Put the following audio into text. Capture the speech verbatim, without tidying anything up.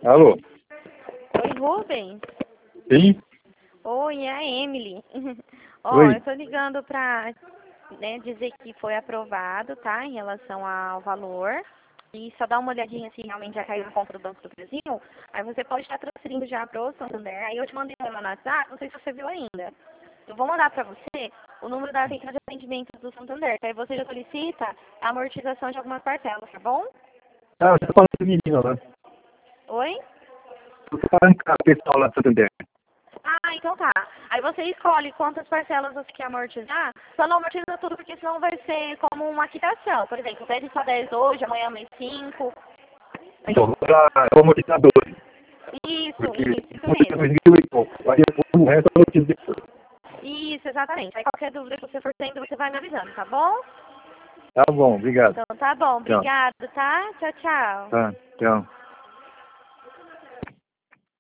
Alô? Oi, Rubens. Sim? Oi, é a Emily. Ó, Oi? eu tô ligando pra, né, dizer que foi aprovado, tá, em relação ao valor. E só dá uma olhadinha se realmente já caiu na conta do Banco do Brasil. Aí você pode estar transferindo já pro Santander. Aí eu te mandei uma no WhatsApp, não sei se você viu ainda. Eu vou mandar pra você o número da central de atendimento do Santander. Que aí você já solicita a amortização de algumas parcelas, tá bom? Ah, você tá falando com o menino lá. Oi? Você tá falando com a pessoal lá do Santander. Ah, então tá. Aí você escolhe quantas parcelas você quer amortizar. Só não amortiza tudo, porque senão vai ser como uma quitação. Por exemplo, pede só dez hoje, amanhã mais cinco. Então, vou dar, eu vou amortizar doze. Isso, Porque isso, isso vou ter dois mesmo. mil e pouco. Aí depois o resto eu amortizo depois. Isso, exatamente. Aí qualquer dúvida que você for tendo, você vai me avisando, tá bom? Tá bom, obrigado. Então tá bom. Tchau. Obrigada, tá? Tchau, tchau. Tá, tchau.